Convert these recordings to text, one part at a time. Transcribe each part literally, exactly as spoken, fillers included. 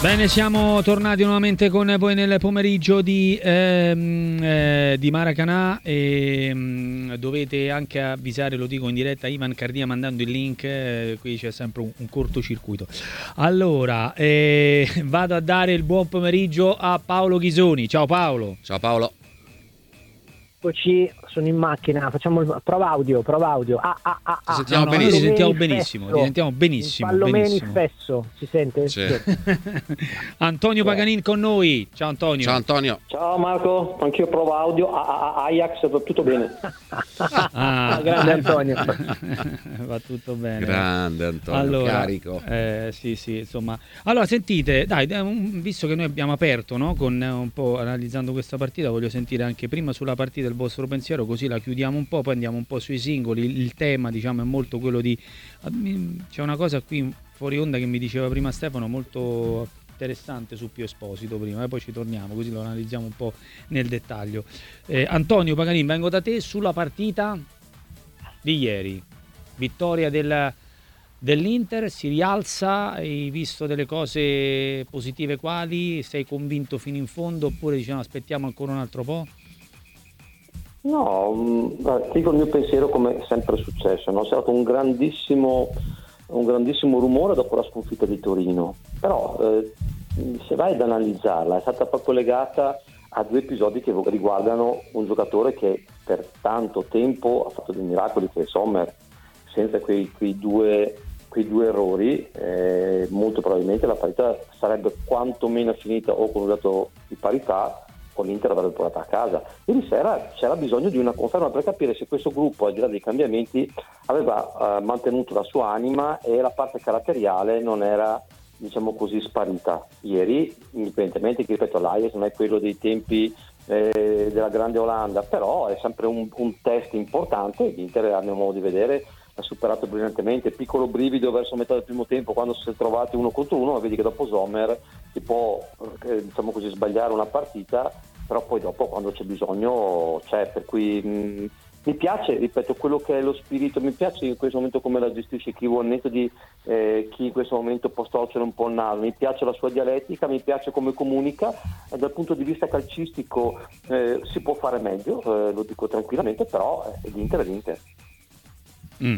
Bene, siamo tornati nuovamente con voi nel pomeriggio di, ehm, eh, di Maracanã e ehm, dovete anche avvisare, lo dico in diretta, Ivan Cardia mandando il link, eh, qui c'è sempre un, un cortocircuito. Allora, eh, vado a dare il buon pomeriggio a Paolo Ghisoni. Ciao Paolo. Ciao Paolo. Eccoci, sono in macchina, facciamo il prova audio, prova audio. Ah, ah, ah, ah. Ti sentiamo No, no, benissimo. Ti sentiamo benissimo, ti sentiamo benissimo. Pallomeni benissimo. spesso, si sente? Sì. Antonio Paganin con noi. Ciao Antonio. Ciao Antonio. Ciao Marco, anch'io provo audio, a- a- a- Ajax, tutto bene. Ah, grande Antonio. Va tutto bene. Grande Antonio, allora, carico. Eh, sì, sì, insomma. Allora, sentite, dai, visto che noi abbiamo aperto, no, con un po' analizzando questa partita, voglio sentire anche prima sulla partita il vostro pensiero, così la chiudiamo un po', poi andiamo un po' sui singoli. Il tema, diciamo, è molto quello di... C'è una cosa qui fuori onda che mi diceva prima Stefano, molto interessante su Pio Esposito prima, e poi ci torniamo, così lo analizziamo un po' nel dettaglio. Eh, Antonio Paganin, vengo da te sulla partita di ieri. Vittoria del, dell'Inter, si rialza, hai visto delle cose positive quali? Sei convinto fino in fondo oppure diciamo aspettiamo ancora un altro po'? No, mh, ti dico il mio pensiero come è sempre successo, no? C'è stato un grandissimo, un grandissimo rumore dopo la sconfitta di Torino, però eh, se vai ad analizzarla è stata proprio legata a due episodi che riguardano un giocatore che per tanto tempo ha fatto dei miracoli, che è Sommer. Senza quei, quei, due, quei due errori eh, molto probabilmente la parità sarebbe quantomeno finita o con un dato di parità o l'Inter avrebbe portato a casa. Ieri sera c'era bisogno di una conferma per capire se questo gruppo, al di là dei cambiamenti, aveva eh, mantenuto la sua anima e la parte caratteriale non era, diciamo così, sparita. Ieri, indipendentemente che, ripeto, l'Ajax non è quello dei tempi eh, della grande Olanda, però è sempre un, un test importante. L'Inter, a mio modo di vedere, ha superato brillantemente. Piccolo brivido verso metà del primo tempo quando si è trovati uno contro uno, ma vedi che dopo Sommer si può eh, diciamo così sbagliare una partita, però poi dopo quando c'è bisogno c'è, per cui mh, mi piace, ripeto, quello che è lo spirito, mi piace in questo momento come la gestisce chi vuole, netto di eh, chi in questo momento può storcere un po' il naso, mi piace la sua dialettica, mi piace come comunica, e dal punto di vista calcistico eh, si può fare meglio, eh, lo dico tranquillamente, però eh, l'Inter è l'Inter. Mm.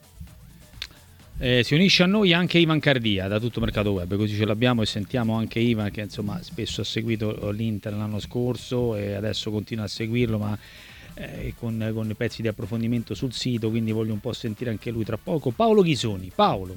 Eh, si unisce a noi anche Ivan Cardia da Tutto Mercato Web, così ce l'abbiamo e sentiamo anche Ivan che insomma spesso ha seguito l'Inter l'anno scorso e adesso continua a seguirlo, ma eh, con, con i pezzi di approfondimento sul sito, quindi voglio un po' sentire anche lui tra poco. Paolo Ghisoni. Paolo,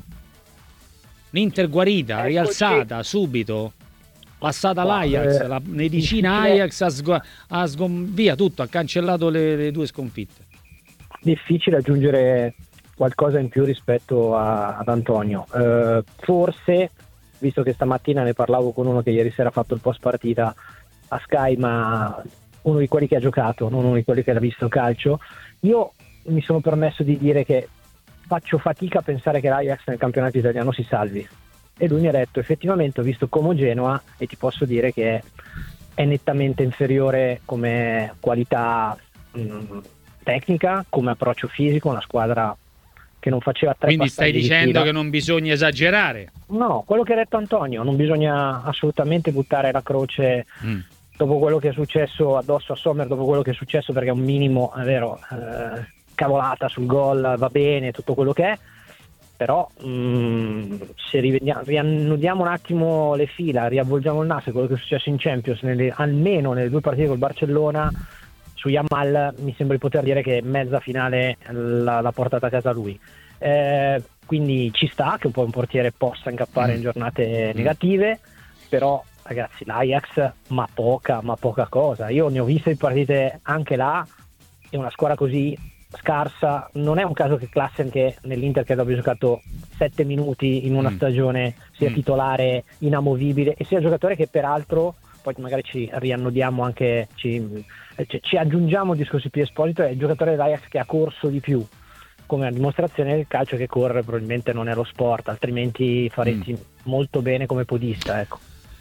l'Inter guarita, Eccoci. Rialzata subito, passata l'Ajax, eh, la medicina Ajax ha, sgu- ha sgom- via tutto, ha cancellato le, le due sconfitte. Difficile aggiungere qualcosa in più rispetto a, ad Antonio. Eh, forse, visto che stamattina ne parlavo con uno che ieri sera ha fatto il post partita a Sky, ma uno di quelli che ha giocato, non uno di quelli che ha visto calcio, io mi sono permesso di dire che faccio fatica a pensare che l'Ajax nel campionato italiano si salvi. E lui mi ha detto, effettivamente ho visto Como Genoa e ti posso dire che è nettamente inferiore come qualità mh, tecnica, come approccio fisico, una squadra che non faceva tre Quindi stai passaggi di dicendo fila. che non bisogna esagerare? No, quello che ha detto Antonio, non bisogna assolutamente buttare la croce Mm. dopo quello che è successo addosso a Sommer, dopo quello che è successo, perché è un minimo, è vero, eh, cavolata sul gol, va bene, tutto quello che è, però mh, se rivediamo, riannudiamo un attimo le fila, riavvolgiamo il naso, quello che è successo in Champions, nelle, almeno nelle due partite col Barcellona, su Yamal mi sembra di poter dire che mezza finale l'ha, l'ha portata a casa lui. Eh, quindi ci sta che un po' un portiere possa incappare Mm. in giornate negative, però ragazzi l'Ajax ma poca, ma poca cosa. Io ne ho viste di partite anche là, è una squadra così scarsa, non è un caso che Klassen, che nell'Inter credo abbia giocato sette minuti in una Mm. stagione, sia Mm. titolare inamovibile e sia giocatore che peraltro, poi magari ci riannodiamo anche, ci, ci, ci aggiungiamo il discorso di Pio Esposito, è il giocatore dell'Ajax che ha corso di più, come a dimostrazione che il calcio che corre probabilmente non è lo sport, altrimenti faresti mm. molto bene come podista, ecco.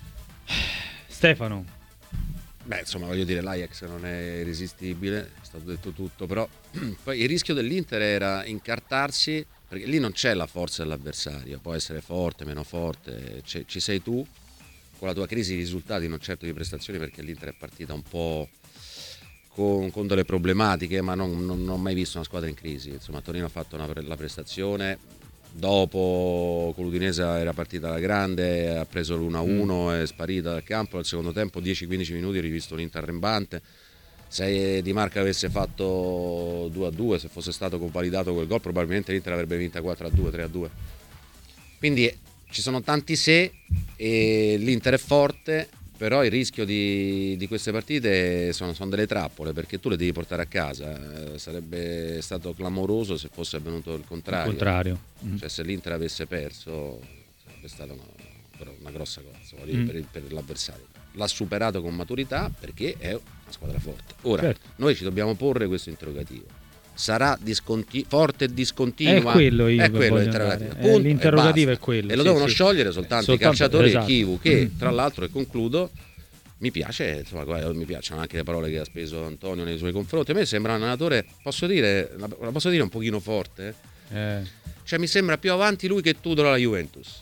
Stefano. Beh, insomma, voglio dire, l'Ajax non è irresistibile, è stato detto tutto, però poi il rischio dell'Inter era incartarsi, perché lì non c'è la forza dell'avversario, può essere forte, meno forte, ci sei tu, con la tua crisi di risultati, non certo di prestazioni, perché l'Inter è partita un po' con, con delle problematiche, ma non, non, non ho mai visto una squadra in crisi. Insomma, Torino ha fatto una, la prestazione, dopo con l'Udinese era partita alla grande, ha preso l'uno a uno, è sparita dal campo. Al secondo tempo dieci quindici minuti ho rivisto un Inter arrembante. Se Di Marco avesse fatto due a due, se fosse stato convalidato quel gol, probabilmente l'Inter avrebbe vinta quattro a due, tre a due. Quindi ci sono tanti se, e l'Inter è forte, però il rischio di, di queste partite sono, sono delle trappole, perché tu le devi portare a casa. Eh, sarebbe stato clamoroso se fosse avvenuto il contrario. Il contrario. Mm. Cioè, se l'Inter avesse perso sarebbe stata una, una grossa cosa mm. per, per l'avversario. L'ha superato con maturità perché è una squadra forte. Ora, certo, noi ci dobbiamo porre questo interrogativo. Sarà disconti- forte e discontinua? È quello, io è quello l'interrogativo. Punto, l'interrogativo è quello. E lo sì, devono sì. sciogliere soltanto, soltanto i calciatori, esatto. e Chivu, che tra l'altro, e concludo, mi piace, insomma, mi piacciono anche le parole che ha speso Antonio nei suoi confronti. A me sembra un allenatore, posso dire, la posso dire un pochino forte? Eh. Cioè, mi sembra più avanti lui che Tudor alla Juventus.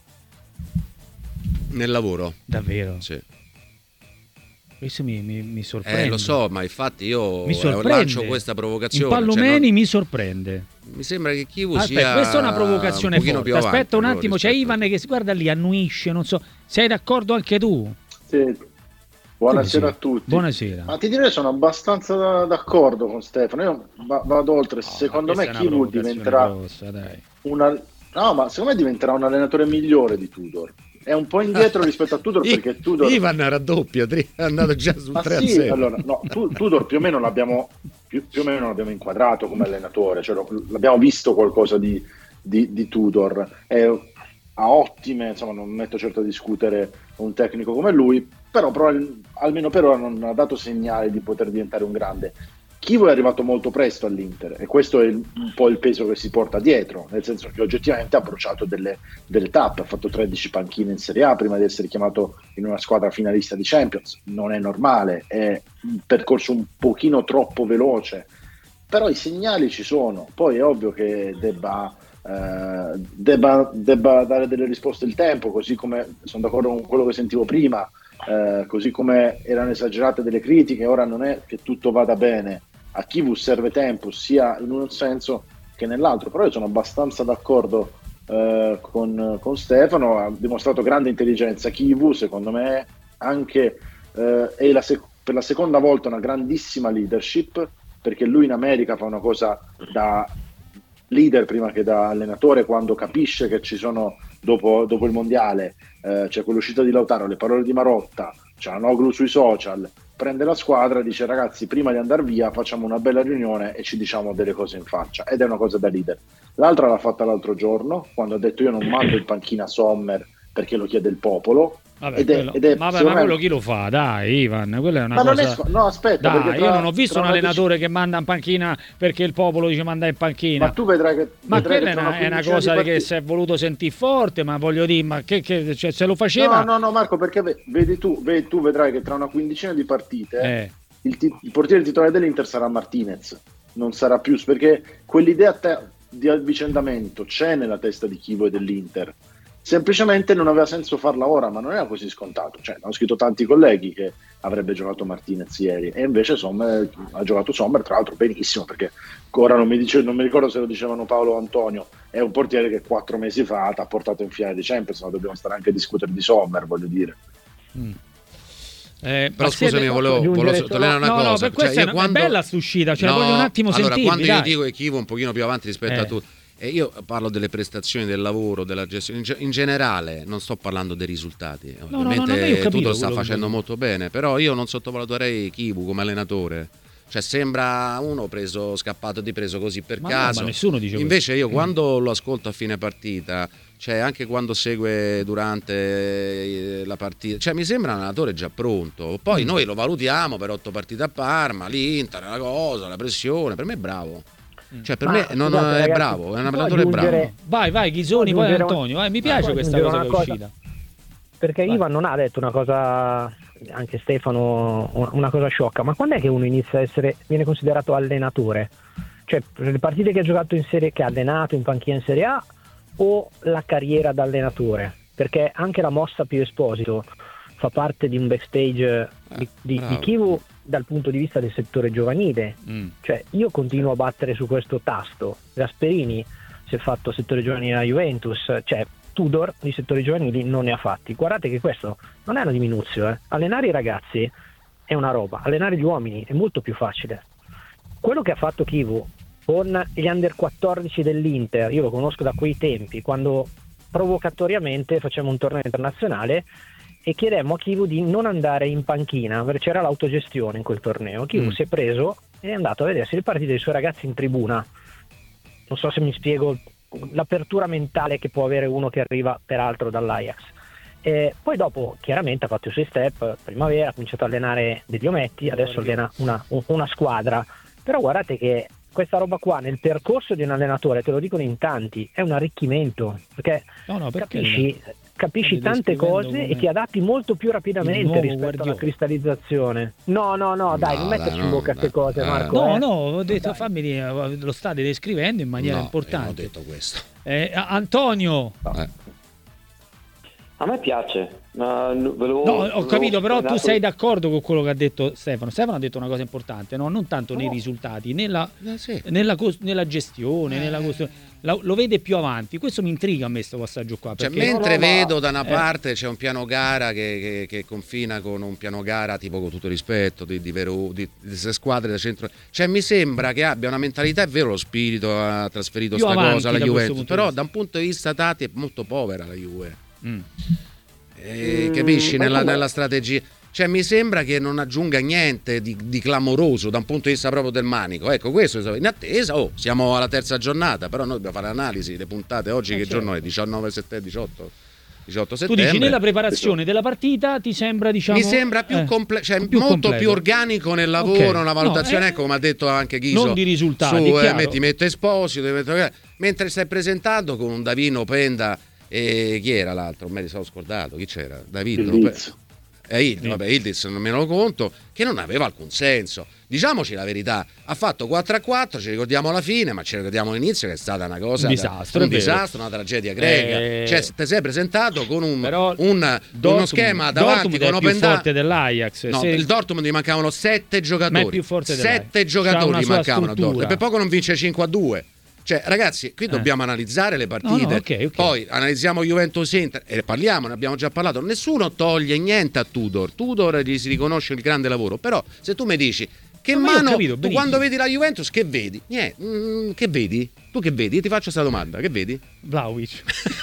Nel lavoro. Davvero? Sì. Questo mi, mi, mi sorprende. Eh, lo so, ma infatti io mi lancio questa provocazione. In Pallomeni cioè non... mi sorprende. Mi sembra che Chivu Aspetta, sia questa è una provocazione un forte. Più avanti, aspetta un attimo, c'è rispetto... Ivan che si guarda lì, annuisce, non so. Sei d'accordo anche tu? Sì. Buonasera sì. a tutti. Buonasera. Ma ti direi sono abbastanza d'accordo con Stefano. Io vado oltre. No, secondo me Chivu diventerà grossa, dai. una no, ma secondo me diventerà un allenatore migliore di Tudor. È un po' indietro rispetto a Tudor, perché Tudor Ivan raddoppia, è andato già sul ma tre a sì, zero. allora, no, Tudor più o meno l'abbiamo più, più o meno l'abbiamo inquadrato come allenatore, cioè l'abbiamo visto qualcosa di, di, di Tudor. È, ha ottime, insomma, non metto certo a discutere un tecnico come lui, però, però almeno per ora non ha dato segnali di poter diventare un grande. Chivu è arrivato molto presto all'Inter e questo è il, un po' il peso che si porta dietro, nel senso che oggettivamente ha bruciato delle, delle tappe, ha fatto tredici panchine in Serie A prima di essere chiamato in una squadra finalista di Champions. Non è normale, è un percorso un pochino troppo veloce, però i segnali ci sono. Poi è ovvio che debba, eh, debba, debba dare delle risposte il tempo, così come sono d'accordo con quello che sentivo prima, eh, così come erano esagerate delle critiche. Ora non è che tutto vada bene, a Chivu serve tempo sia in un senso che nell'altro, però io sono abbastanza d'accordo eh, con, con Stefano. Ha dimostrato grande intelligenza Chivu, secondo me anche eh, è la sec- per la seconda volta una grandissima leadership, perché lui in America fa una cosa da leader prima che da allenatore, quando capisce che ci sono dopo, dopo il mondiale eh, c'è quell'uscita di Lautaro, le parole di Marotta, c'è Anoglu sui social, prende la squadra e dice: ragazzi, prima di andare via facciamo una bella riunione e ci diciamo delle cose in faccia, ed è una cosa da leader. L'altra l'ha fatta l'altro giorno, quando ha detto: io non mando in panchina Sommer perché lo chiede il popolo. Vabbè, ed è, quello, ed è, ma, vabbè, ma quello chi lo fa? Dai, Ivan, quella è una ma cosa. Non è, no, aspetta, dai, tra, io non ho visto un allenatore dic- che manda in panchina perché il popolo dice manda in panchina. Ma tu vedrai che. Ma vedrai quella che è una, è una cosa partite... che si è voluto sentire forte, ma voglio dire, ma che, che cioè, se lo faceva. No, no, no, Marco, perché vedi tu, vedi, tu vedrai che tra una quindicina di partite Eh. il, ti- il portiere titolare dell'Inter sarà Martinez, non sarà più, perché quell'idea te- di avvicendamento c'è nella testa di Chivu e dell'Inter. Semplicemente non aveva senso farla ora, ma non era così scontato. Cioè, hanno scritto tanti colleghi che avrebbe giocato Martinez ieri, e invece Sommer ha giocato Sommer, tra l'altro benissimo, perché ora non mi, dice, non mi ricordo se lo dicevano Paolo o Antonio, è un portiere che quattro mesi fa ti ha portato in finale di Champions, ma dobbiamo stare anche a discutere di Sommer, voglio dire. Mm. Eh, però scusami, volevo, volevo sottolineare una no, cosa. No, per questa cioè, è, una, quando... è bella st'uscita, cioè no, voglio un attimo allora, sentirvi, quando dai. io dico che Chivu è un pochino più avanti rispetto eh. a tutti, e io parlo delle prestazioni, del lavoro, della gestione in generale, non sto parlando dei risultati. No, ovviamente no, no, no, tutto lo sta facendo molto bene, però io non sottovaluterei Chivu come allenatore. Cioè sembra uno preso, scappato di preso così per ma caso. No, ma nessuno dice invece questo. Io quando lo ascolto a fine partita, cioè anche quando segue durante la partita, cioè mi sembra un allenatore già pronto. Poi mm. noi lo valutiamo per otto partite a Parma, l'Inter, la cosa, la pressione. Per me è bravo. Cioè per Ma, me non scusate, è ragazzi, bravo, è un allenatore aggiungere... bravo. Vai, vai Ghisoni, poi Antonio. Eh, mi piace questa cosa che è uscita. Perché vai. Ivan non ha detto una cosa, anche Stefano, una cosa sciocca, ma quando è che uno inizia a essere, viene considerato allenatore? Cioè le partite che ha giocato in serie, che ha allenato in panchina in Serie A, o la carriera da allenatore? Perché anche la mossa più Esposito fa parte di un backstage di, di, di Chivu dal punto di vista del settore giovanile. Mm. Cioè io continuo a battere su questo tasto. Gasperini si è fatto settore giovanile alla Juventus, cioè Tudor di settori giovanili non ne ha fatti. Guardate che questo non è una diminuzione, eh. Allenare i ragazzi è una roba, allenare gli uomini è molto più facile. Quello che ha fatto Chivu con gli under quattordici dell'Inter, io lo conosco da quei tempi, quando provocatoriamente facciamo un torneo internazionale e chiedemmo a Chivu di non andare in panchina, perché c'era l'autogestione in quel torneo. Chivu mm. si è preso e è andato a vedersi le partite dei suoi ragazzi in tribuna. Non so se mi spiego l'apertura mentale che può avere uno che arriva peraltro dall'Ajax. E poi dopo chiaramente ha fatto i suoi step, primavera ha cominciato a allenare degli ometti, adesso allena una, una squadra, però guardate che questa roba qua nel percorso di un allenatore, te lo dicono in tanti, è un arricchimento, perché, no, no, perché capisci, capisci tante cose e ti adatti molto più rapidamente rispetto Guardiola. Alla cristallizzazione. No, no, no, dai, no, non metterci no, in bocca queste cose, Marco. No, eh. no, ho detto, fammi, lo state descrivendo in maniera no, importante. Non ho detto questo. Eh, Antonio. Eh. A me piace. Ma veloce, no, ho capito, però tu sei d'accordo con quello che ha detto Stefano. Stefano ha detto una cosa importante, no? Non tanto no. nei risultati, nella, eh, sì. nella, nella gestione, eh. nella costruzione. Lo vede più avanti. Questo mi intriga a me questo passaggio qua. Cioè, mentre no, no, vedo ma... da una parte eh. c'è un piano gara che, che, che confina con un piano gara tipo, con tutto rispetto, di, di, vero, di, di squadre da centro. Cioè mi sembra che abbia una mentalità, è vero, lo spirito ha trasferito più sta cosa alla Juventus, però da un punto di vista Tati è molto povera la Juve. Mm. Eh, capisci mm, nella, nella strategia, cioè mi sembra che non aggiunga niente di, di clamoroso da un punto di vista proprio del manico. Ecco, questo in attesa. Oh, siamo alla terza giornata, però noi dobbiamo fare l'analisi, le puntate oggi, eh che certo. giorno è? diciannove settembre, diciotto diciotto settembre. Tu dici nella preparazione della partita ti sembra, diciamo, mi sembra più, eh, comple- cioè più molto completo. Più organico nel lavoro, okay. Una valutazione, no, eh, ecco come ha detto anche Ghiso, non di risultati, su, eh, metti, metto Esposito, metto, eh, mentre stai presentando con un Davino Penda. E chi era l'altro? Me li sono scordato. Chi c'era? David? Eh, Ildiz, vabbè, Ildiz non me lo conto, che non aveva alcun senso. Diciamoci la verità, ha fatto quattro a quattro, ci ricordiamo la fine, ma ci ricordiamo l'inizio che è stata una cosa, un disastro, da, un disastro, una tragedia greca. Eh, cioè, ti sei presentato con un, un uno schema davanti con open più forte dell'Ajax. No, se... il Dortmund gli mancavano sette giocatori. Ma è più forte sette giocatori gli mancavano a Dortmund. E per poco non vince cinque a due. Cioè, ragazzi, qui dobbiamo eh. analizzare le partite, no, no, okay, okay. Poi analizziamo Juventus Inter e parliamo, ne abbiamo già parlato. Nessuno toglie niente a Tudor. Tudor gli si riconosce il grande lavoro. Però, se tu mi dici che no, mano, capito, tu quando vedi la Juventus, che vedi? Niente, mm, che vedi? Tu che vedi? Io ti faccio questa domanda, che vedi? Vlahovic.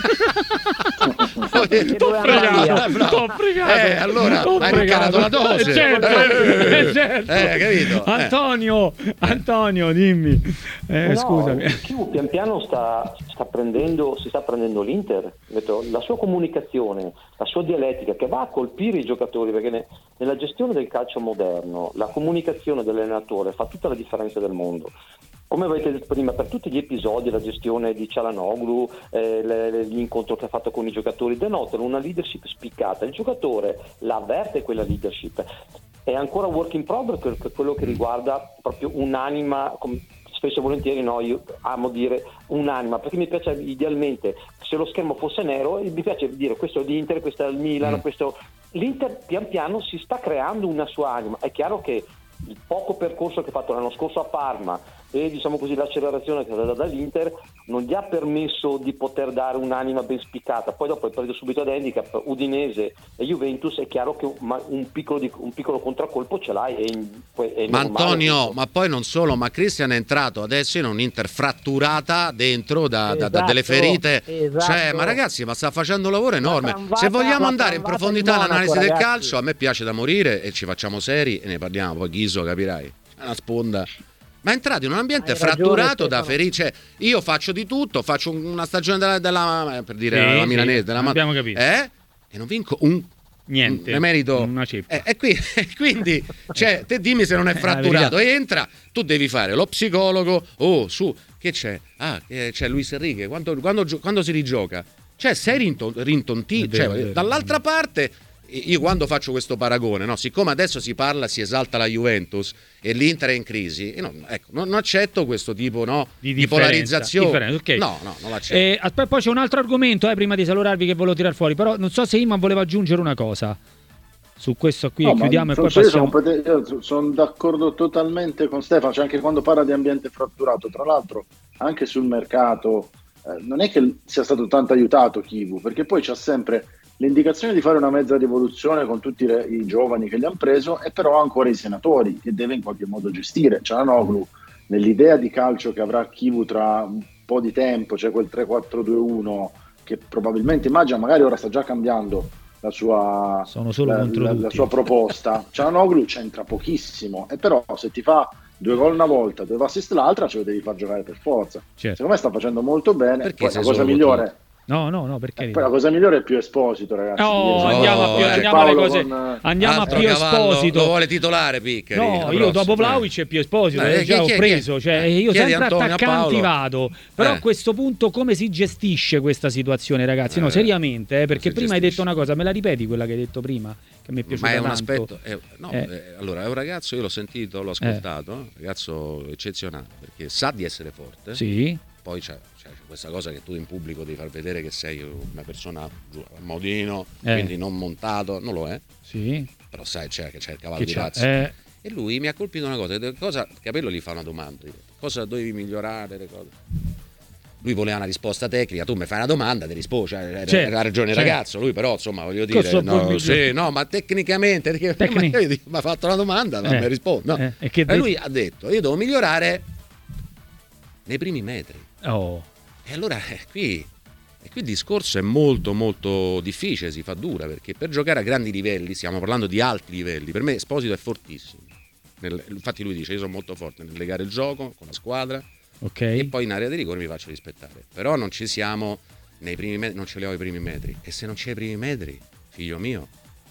T'ho fregato, t'ho fregato. Eh, allora hai ricarato la dose. Certo, eh, certo. Eh, capito? Antonio, eh. Antonio, dimmi. Eh, no, scusami. Chiu pian piano sta, sta prendendo, si sta prendendo l'Inter. La sua comunicazione, la sua dialettica che va a colpire i giocatori, perché ne, nella gestione del calcio moderno la comunicazione dell'allenatore fa tutta la differenza del mondo. Come avete detto prima, per tutti gli episodi, la gestione di Çalhanoğlu, eh, le, l'incontro che ha fatto con i giocatori, denotano una leadership spiccata. Il giocatore la avverte quella leadership. È ancora work in progress per quello che riguarda proprio un'anima, come spesso e volentieri no, io amo dire un'anima, perché mi piace idealmente, se lo schermo fosse nero, mi piace dire questo è l'Inter, questo è il Milan, mm. questo... L'Inter pian piano si sta creando una sua anima. È chiaro che il poco percorso che ha fatto l'anno scorso a Parma e diciamo così l'accelerazione che è stata dall'Inter non gli ha permesso di poter dare un'anima ben spiccata. Poi dopo è preso subito ad handicap Udinese e Juventus, è chiaro che un, un, piccolo, di, un piccolo contraccolpo ce l'hai. È, è ma Antonio, ma poi non solo, ma Christian è entrato adesso in un'Inter fratturata dentro da, esatto, da, da delle ferite, esatto. Cioè, ma ragazzi, ma sta facendo un lavoro enorme. Tramvata, se vogliamo andare in profondità all'analisi del ragazzi. calcio, a me piace da morire e ci facciamo seri e ne parliamo, poi Ghiso capirai, è una sponda. Ma è entrato in un ambiente Hai fratturato ragione, da ferite. Cioè, io faccio di tutto, faccio una stagione della, della per dire sì, la milanese, sì, della abbiamo capito. Eh? E non vinco un niente. Un merito. Una cippa. Eh, e, qui, e quindi, cioè, te dimmi se non è fratturato. Entra, tu devi fare lo psicologo. Oh, su, che c'è? Ah, c'è Luis Enrique. Quando, quando, quando si rigioca? Cioè, sei rinton- rintontito. Cioè, vero, dall'altra parte. Io quando faccio questo paragone, no, siccome adesso si parla, si esalta la Juventus e l'Inter è in crisi, io non, ecco, non accetto questo tipo no, di, di polarizzazione. Differenza, okay. No, no, non l'accetto. Eh, aspetta, poi c'è un altro argomento, eh, prima di salutarvi, che volevo tirare fuori, però non so se Iman voleva aggiungere una cosa. su questo qui No, e chiudiamo e poi io passiamo. sono, io sono d'accordo totalmente con Stefano, cioè anche quando parla di ambiente fratturato, tra l'altro anche sul mercato eh, non è che sia stato tanto aiutato Chivu, perché poi c'ha sempre l'indicazione di fare una mezza rivoluzione con tutti le, i giovani che gli hanno preso, e però ha ancora i senatori che deve in qualche modo gestire. Cialanoglu, nell'idea di calcio che avrà Chivu tra un po' di tempo, cioè quel tre quattro due uno che probabilmente immagina, magari ora sta già cambiando la sua, Sono solo la, contro la, tutti. la sua proposta. Cialanoglu c'entra pochissimo, e però se ti fa due gol una volta, due assist l'altra, ce lo devi far giocare per forza. Certo. Secondo me sta facendo molto bene. Perché Poi sei la cosa solo migliore No, no, no, perché eh, poi la cosa migliore è più Esposito, ragazzi. No, Ieri andiamo a Oh, più, eh, andiamo alle Paolo cose. con- Andiamo a Altro più cavallo, Esposito. lo vuole titolare Piccari. No, l'anno io dopo prossimo, Vlahovic eh. è più Esposito, Eh, eh, già chi- ho chi- preso, chi- cioè eh, io chiedi sempre Antonio a attaccanti Paolo. vado, però Eh. a questo punto come si gestisce questa situazione, ragazzi? No, Eh, seriamente, eh, perché si prima hai gestisce. detto una cosa, me la ripeti quella che hai detto prima, che mi è piaciuta Ma è un tanto. aspetto è- no, Eh. eh, allora è un ragazzo, io l'ho sentito, l'ho ascoltato, un ragazzo eccezionale, perché sa di essere forte. Sì, Poi c'è, c'è questa cosa che tu in pubblico devi far vedere che sei una persona giù, a modino, Eh. quindi non montato, non lo è, sì. però sai c'è che c'è il cavallo Che di c'ha? razza. Eh, E lui mi ha colpito una cosa, cosa Capello gli fa una domanda, cosa dovevi migliorare, le cose. Lui voleva una risposta tecnica, tu mi fai una domanda, ti rispondo, cioè, Certo, ha ragione il certo. ragazzo, lui però insomma voglio Cosa dire, vuoi no, migliorare? sì, no, ma tecnicamente, perché Tecni- ma io dico, mi ha fatto una domanda, ma Eh, mi rispondo. No. eh, e che E de- lui ha detto, io devo migliorare nei primi metri. oh, E allora eh, qui, e qui il discorso è molto molto difficile, si fa dura, perché per giocare a grandi livelli, stiamo parlando di alti livelli, per me Esposito è fortissimo. Nel- infatti lui dice, io sono molto forte nel legare il gioco con la squadra, ok. e poi in area di rigore mi faccio rispettare. Però non ci siamo nei primi metri, non ce li ho ai primi metri. E se non c'è i primi metri, figlio mio,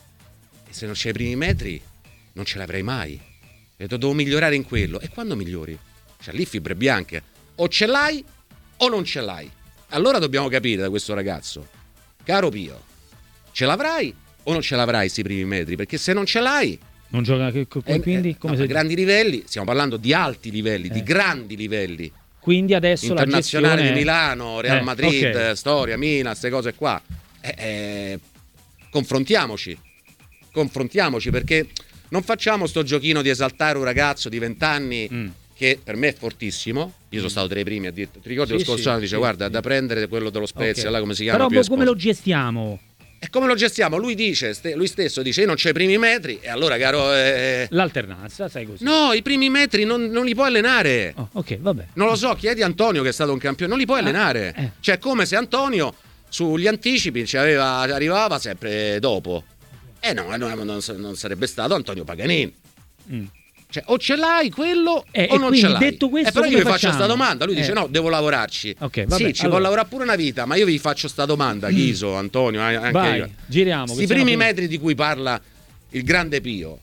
e se non c'è i primi metri, non ce l'avrei mai. Ho detto, devo migliorare in quello. E quando migliori? Cioè lì fibre bianche. O ce l'hai o non ce l'hai. Allora dobbiamo capire da questo ragazzo, caro Pio, ce l'avrai o non ce l'avrai questi primi metri? Perché se non ce l'hai, Non gioca che- co- eh, quindi eh, come no, se- a grandi livelli, stiamo parlando di alti livelli, Eh. di grandi livelli. quindi adesso la Internazionale gestione di Milano, Real Eh, Madrid, ok. Storia, Milan, queste cose qua. Eh, eh, confrontiamoci, confrontiamoci, perché non facciamo sto giochino di esaltare un ragazzo di venti anni Mm. che per me è fortissimo. Io sono stato tra i primi a dire, ti ricordi Sì, lo scorso sì, anno, dice sì, guarda, sì. da prendere quello dello Spezia, Ok. là come si chiama? Però Pio mo come lo Esposito. gestiamo? E come lo gestiamo? Lui dice, ste- lui stesso dice, io non c'ho i primi metri, e allora caro... eh, L'alternanza, sai così. no, i primi metri non, non li puoi allenare. Oh, ok, vabbè. Non lo so, chiedi a Antonio che è stato un campione, non li puoi allenare. eh. Cioè, come se Antonio sugli anticipi ci aveva, arrivava sempre dopo. Eh no, non, non- non sarebbe stato Antonio Paganini. Mm. Cioè, o ce l'hai quello Eh, o e non quindi, ce l'hai. detto questo, eh, però io come vi faccio facciamo? sta domanda. Lui dice Eh. no, devo lavorarci. Ok, vabbè, sì, ci allora. può lavorare pure una vita, ma io vi faccio sta domanda, Ghiso, Antonio, eh, anche Vai, io. giriamo. Questi che sennò primi poi- metri di cui parla il grande Pio,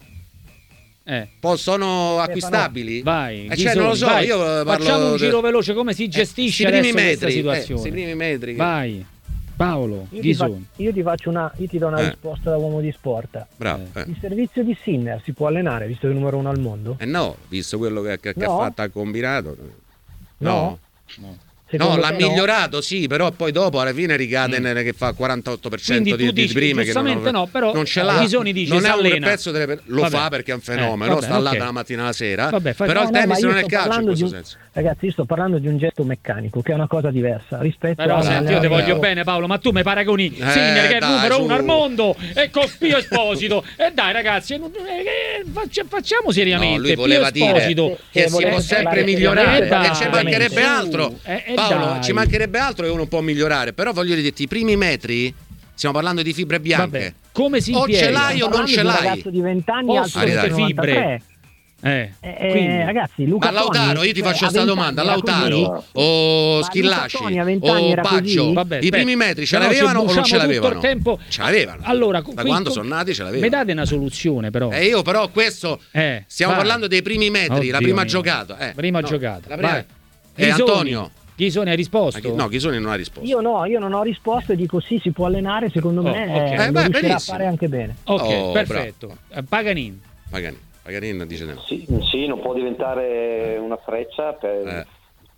Eh. po- sono acquistabili? Vai, Eh, cioè, non lo so, Ghisoni, vai. io parlo Facciamo un de- giro veloce, come si Eh, gestisce sti primi adesso questa metri, eh, situazione? sti primi metri. Vai, Paolo, Io ti, fa- Ghisoni. io ti faccio una, io ti do una Eh. risposta da uomo di sport. Bravo. Eh. Il servizio di Sinner si può allenare, visto che è numero uno al mondo? Eh no, visto quello che, che- che No? ha fatto al combinato. No? No, Secondo l'ha te no? migliorato, sì, però poi dopo alla fine ricade nel che fa quarantotto per cento Quindi di, tu di dici, prime che non, giustamente no, però non ce l'ha. Ghisoni dice, non si è un allena. pezzo delle per- lo Vabbè. fa perché è un fenomeno, Eh, vabbè, sta là ok. dalla mattina alla sera. Vabbè, fai- però No, il no, tennis ma io non è il sto calcio in parlando questo di un- senso. Ragazzi, io sto parlando di un gesto meccanico, che è una cosa diversa rispetto Però a... senti, io ti bravo. voglio bene Paolo, ma tu mi paragoni Eh, Sinner che è il dai, numero su. uno al mondo e con Pio Esposito. E dai ragazzi, non- eh, eh, faccia- facciamo seriamente. No, lui voleva Pio dire Esposito. che Se si volete può sempre parlare migliorare, seriamente, e ci dai, mancherebbe su. altro. Eh, eh, Paolo, dai. ci mancherebbe altro che uno può migliorare, però voglio dirti, i primi metri, stiamo parlando di fibre bianche. Vabbè, come si O impiega? ce l'hai o non Parlando ce di un l'hai. ragazzo di venti anni, Posso alto queste uno virgola fibre? novantatré. Eh, Eh, quindi- ragazzi, Luca Ma Lautaro, Toni, io ti cioè, faccio a questa venti domanda, anni era Lautaro così? o Ma Schillaci Luca Toni a venti anni o era Baggio, così? Vabbè, i aspetta. primi metri ce Se no ci l'avevano o non bruciamo ce tutto l'avevano? il tempo. Ce l'avevano. Allora, da qui- quando co- sono nati ce Mi l'avevano. date una soluzione però. E io però questo Eh, stiamo vai. parlando dei primi metri, la Oddio prima mio. giocata, eh. Prima No, giocata. la prima- Vai. E Ghisoni. Antonio? Ghisoni hai risposto? Ma chi- No, Ghisoni non ha risposto. Io no, io non ho risposto e dico sì, si può allenare, secondo Oh, me ok. eh, Eh, lo beh, riuscirà a benissimo. fare anche bene. Ok, Oh, perfetto. Eh, Paganin. Paganin, Paganin dice di no. Sì, sì, non può diventare una freccia per, Eh.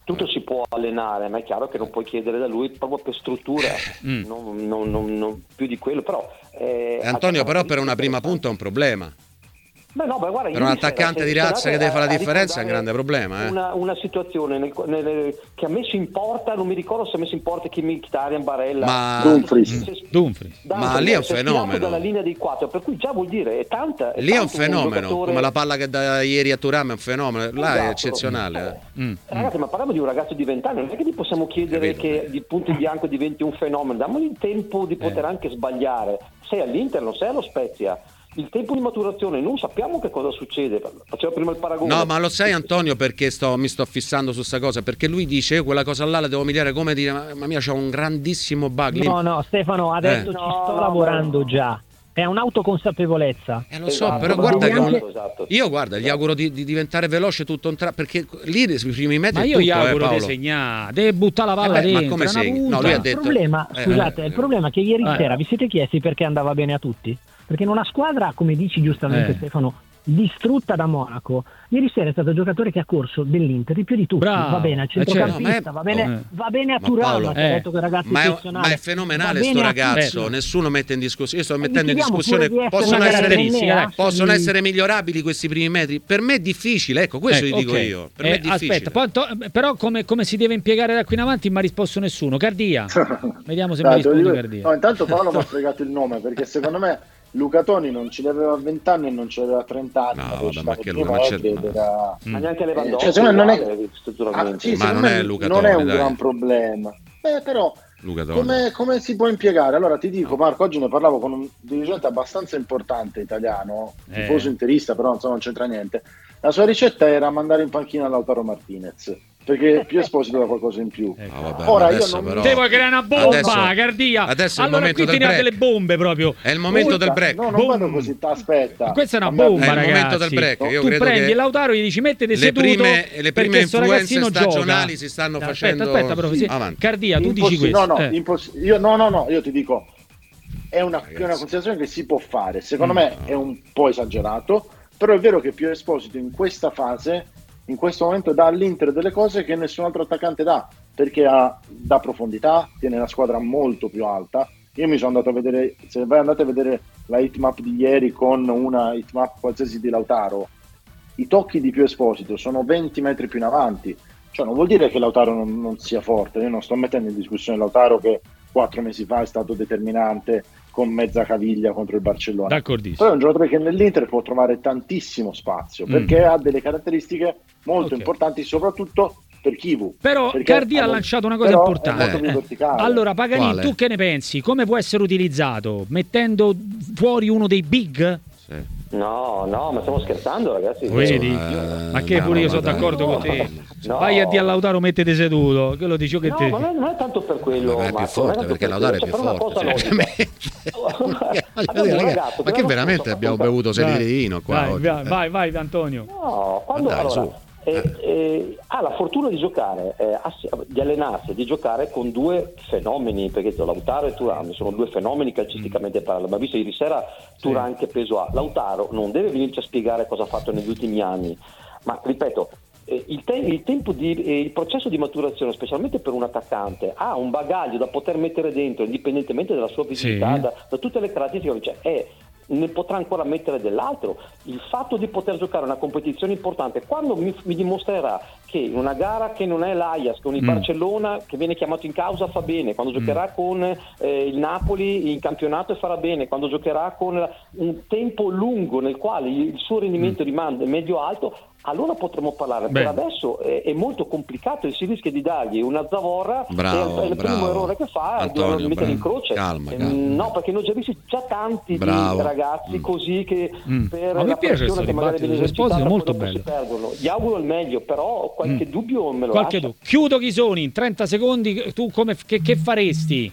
tutto si può allenare, ma è chiaro che non puoi chiedere da lui proprio per struttura, mm. non, non, non, non più di quello. Però eh, Antonio, però per una prima punta è un problema. Beh, no, beh, guarda, per un attaccante di razza che deve fare la differenza è un grande problema. Eh. Una, una situazione nel, nel, che ha messo in porta, non mi ricordo se ha messo in porta Mkhitaryan, Barella, ma Dumfries. Se, Dumfries. Ma lì è un fenomeno. Dalla linea dei quattro, per cui già vuol dire è tanta. È lì è un un fenomeno, giocatore... come la palla che da ieri a Thuram è un fenomeno, là esatto. è eccezionale. Eh. Mm. Ragazzi, ma parliamo di un ragazzo di vent'anni, non è che gli possiamo chiedere vero, che di punto in bianco diventi un fenomeno, damogli il tempo di poter eh. anche sbagliare. Sei all'Inter, non sei allo Spezia. Il tempo di maturazione, non sappiamo che cosa succede. Facevo prima il paragone. No, ma lo sai Antonio perché sto, mi sto fissando su sta cosa? Perché lui dice io quella cosa là la devo migliorare, come dire, ma mia c'ha un grandissimo bug. No, no, Stefano, adesso eh. ci sto no, lavorando no. già. È un'autoconsapevolezza. Eh lo so, esatto, però guarda che un... esatto. io guarda, gli auguro di, di diventare veloce tutto un tra... perché lì i primi metri. Ma io tutto, gli auguro eh, di segnare, deve buttare la palla eh beh, dentro. Ma come segni? No, lui ha detto... Il problema, eh, scusate, eh, il problema è che ieri eh. sera vi siete chiesti perché andava bene a tutti? Perché in una squadra, come dici giustamente eh. Stefano, distrutta da Monaco, ieri sera è stato il giocatore che ha corso dell'Inter di più di tutti. Bravo. Va bene al centrocampista, eh, certo. va bene, eh. va bene a Thuram, eh. detto che ragazzi ma, è, eccezionale. ma è fenomenale sto ragazzo, nessuno mette in discussione. Io sto e mettendo in discussione, possono essere, possono essere migliorabili questi primi metri. Per me è difficile, ecco, questo ecco, vi dico okay. io. Per eh, me è difficile. Aspetta, poi, però come, come si deve impiegare da qui in avanti mi ha risposto nessuno. Cardia, vediamo se mi rispondi Cardia. No, intanto Paolo mi ha spiegato il nome perché secondo me Luca Toni non ce l'aveva a venti anni e non ce l'aveva a trenta anni. No, vabbè, ma che lui non c'è... era... ma neanche Lewandowski, cioè, non è... ah, sì, ma non è Luca non Toni, è un dai. gran problema. Beh, però come, come si può impiegare? Allora ti dico, Marco, oggi ne parlavo con un dirigente abbastanza importante italiano, eh. tifoso interista, però insomma non c'entra niente. La sua ricetta era mandare in panchina Lautaro Martinez. Perché più Esposito da qualcosa in più. Ecco. Ah, vabbè, ora io adesso, non però... devo creare una bomba, adesso, Cardia. Adesso è il allora momento qui del tirate break. le bombe proprio. È il momento Molta, del break. No, non vado così, aspetta. Questa è una Vabbè, bomba, è il ragazzi. momento del break. Io tu credo prendi che Lautaro e gli dici mettete le seduto prime, le prime influenze stagionali gioca. si stanno aspetta, facendo aspetta, però, sì. avanti. Cardia, tu Impossi- dici questo. No, no, eh. imposs- io, no, no, no, io ti dico è una, è una considerazione che si può fare. Secondo Mm. me è un po' esagerato, però è vero che Pio Esposito in questa fase, in questo momento dà all'Inter delle cose che nessun altro attaccante dà, perché ha, dà profondità, tiene la squadra molto più alta. Io mi sono andato a vedere, se vai andate a vedere la hitmap di ieri con una hitmap qualsiasi di Lautaro, i tocchi di Pio Esposito sono venti metri più in avanti, cioè non vuol dire che Lautaro non, non sia forte. Io non sto mettendo in discussione Lautaro che quattro mesi fa è stato determinante con mezza caviglia contro il Barcellona. D'accordissimo. Però è un giocatore che nell'Inter può trovare tantissimo spazio, perché mm. ha delle caratteristiche molto okay. importanti, soprattutto per Kivu. Però Cardia ha lanciato una cosa però importante. È molto più eh. Allora Paganini, Quale? tu che ne pensi? Come può essere utilizzato? Mettendo fuori uno dei big? Sì. No, no, ma stiamo scherzando, ragazzi. Vedi? Eh, ma che no, pure io no, sono dai. d'accordo no, con te. no. Vai a dire a Lautaro mettete seduto, che lo dici che No, te. ma non è, non è tanto per quello, Ma è più Marco, non forte tanto perché per Lautaro è quello, più cioè, per una forte. cosa logica. Cioè, un ragazzo ma che che l'anno veramente scorso abbiamo appunto- bevuto sei litri di vino qua Vai, oggi. vai, Eh. vai, vai Antonio. No, quando Ma dai, allora, su. eh, eh, ha la fortuna di giocare, eh, assi- di allenarsi, di giocare con due fenomeni, perché Lautaro e Thuram sono due fenomeni calcisticamente parlando, ma visto ieri sera Thuram che peso ha, Lautaro non deve venirci a spiegare cosa ha fatto negli ultimi anni, ma ripeto, eh, il, te- il tempo di eh, il processo di maturazione, specialmente per un attaccante, ha un bagaglio da poter mettere dentro, indipendentemente dalla sua visività, Sì. da, da tutte le caratteristiche, cioè è ne potrà ancora mettere dell'altro. Il fatto di poter giocare una competizione importante, quando mi, mi dimostrerà che in una gara che non è l'Ajax, con il Mm. Barcellona che viene chiamato in causa fa bene, quando giocherà Mm. con eh, il Napoli in campionato e farà bene, quando giocherà con un tempo lungo nel quale il suo rendimento Mm. rimane medio-alto, allora potremo parlare. Beh. Per adesso è, è molto complicato e si rischia di dargli una zavorra Bravo, e il primo bravo. errore che fa è Antonio, di mettere in bravo. croce. Calma, Eh, calma. No, perché ne ho già visti già tanti Bravo. di ragazzi Mm. così che Mm. per Ma mi la piace pressione questo che magari dibattito viene su Esposito, esercitata molto poi dopo bello. si perdono. Gli auguro il meglio, però qualche Mm. dubbio me lo Qualche lascia. tu. Chiudo Chisoni in trenta secondi, tu come che, che faresti?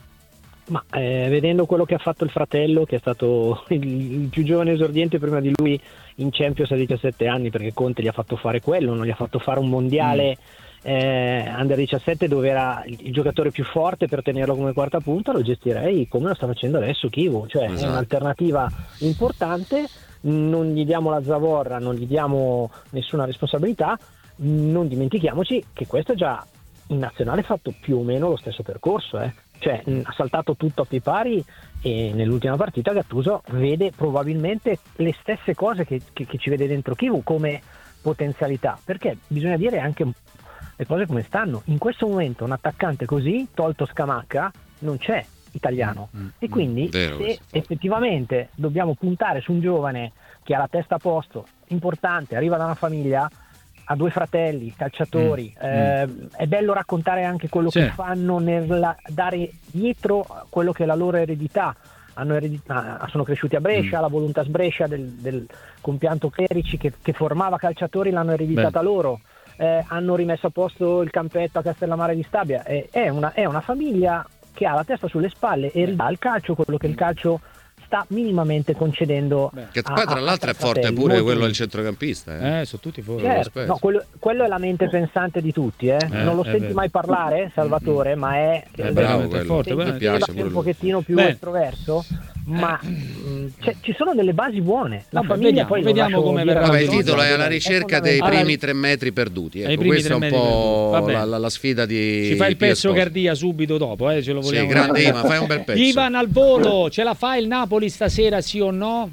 Ma eh, vedendo quello che ha fatto il fratello, che è stato il, il più giovane esordiente prima di lui in Champions a diciassette anni, perché Conte gli ha fatto fare quello, non gli ha fatto fare un mondiale mm. eh, under diciassette dove era il, il giocatore più forte per tenerlo come quarta punta, lo gestirei come lo sta facendo adesso Kivu, cioè Esatto. è un'alternativa importante, non gli diamo la zavorra, non gli diamo nessuna responsabilità, non dimentichiamoci che questo è già in nazionale fatto più o meno lo stesso percorso, eh. Cioè mh, ha saltato tutto a piedi pari e nell'ultima partita Gattuso vede probabilmente le stesse cose che, che, che ci vede dentro Chivu come potenzialità, perché bisogna dire anche le cose come stanno. In questo momento un attaccante così, tolto Scamacca, non c'è italiano, mm, e quindi vero, se effettivamente dobbiamo puntare su un giovane che ha la testa a posto, importante, arriva da una famiglia, ha due fratelli calciatori, mm, eh, mm. è bello raccontare anche quello sì. che fanno nel dare dietro quello che è la loro eredità. Hanno eredità, sono cresciuti a Brescia, mm. la Voluntas Brescia del, del compianto Clerici che, che formava calciatori l'hanno ereditata Beh. loro, eh, hanno rimesso a posto il campetto a Castellammare di Stabia, eh, è, una, è una famiglia che ha la testa sulle spalle e ridà al calcio quello che il calcio sta minimamente concedendo. Beh. Che poi tra l'altro è forte pure quello del centrocampista, eh, eh sono tutti fuori. Certo, no, quello, quello è la mente pensante di tutti, eh. Eh, non lo senti vero. mai parlare Salvatore, mm. ma è, è bravo, è forte, mi piace un pochettino più Beh. estroverso, ma mh, cioè, ci sono delle basi buone. La Vabbè, famiglia vediamo, poi vediamo come verrà. Vabbè, il titolo è alla ricerca dei allora, primi tre metri perduti. Ecco, questa è un po' la, la, la sfida di. Ci fai il pezzo Pier Cardia subito dopo, eh, ce lo vogliamo. Sì, grande Ivan, fai un bel pezzo. Ivan al volo, ce la fa il Napoli stasera, sì o no?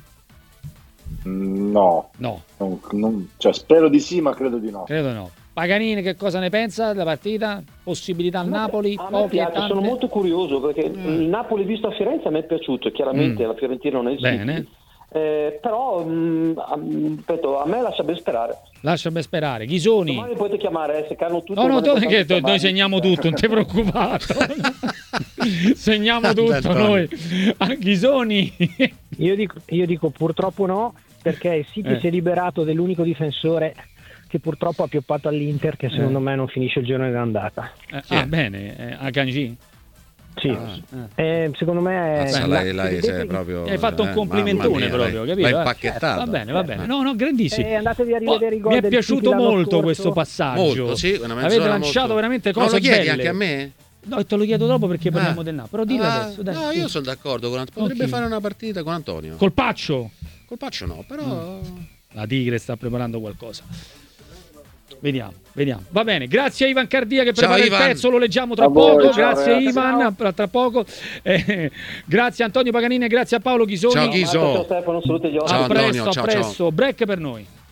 No. No. Non, non, cioè, spero di sì, ma credo di no. Credo no. Paganini che cosa ne pensa della partita? Possibilità al Napoli? A me piace, tante? sono molto curioso perché mm. il Napoli visto a Firenze a me è piaciuto, chiaramente mm. la Fiorentina non esiste. Bene. Eh, però mh, ripeto, a me lascia ben sperare. Lascia ben sperare. Ghisoni. Domani potete chiamare, se cano tutto. No, no, tu, che to, noi segniamo tutto, non ti preoccupare. Segniamo tutto noi. Ah, Ghisoni. io, dico, io dico purtroppo no, perché il City eh. si è liberato dell'unico difensore che purtroppo ha pioppato all'Inter, che secondo eh. me non finisce il giorno d'andata. Eh, ah, è? bene, eh, Akanji? Sì, ah, eh. Eh, secondo me Mazza, lei, lei sei proprio, hai fatto un eh, complimentone mia, proprio, lei, capito? l'hai impacchettato. Va bene, va bene. No, no, grandissimo. Eh, andatevi a rivedere oh, i gol. Mi è piaciuto molto scorso. questo passaggio. Molto, sì, avete lanciato molto... veramente cose non lo chiedi belle. anche a me? No, te lo chiedo dopo perché parliamo ah. del Napoli. Però dillo ah, adesso, dai. No, io sono d'accordo con Antonio. Potrebbe okay. fare una partita con Antonio. Colpaccio? Colpaccio no, però mm. la Tigre sta preparando qualcosa. Vediamo, vediamo. Va bene, grazie a Ivan Cardia che ciao, prepara Ivan. il pezzo, lo leggiamo tra a poco. Voi, grazie ciao, Ivan, ciao. tra poco. Eh, grazie a Antonio Paganini e grazie a Paolo Ghisoni. Ciao Ghiso. Ciao Stefano, salute gli A presto, a presto. Break per noi.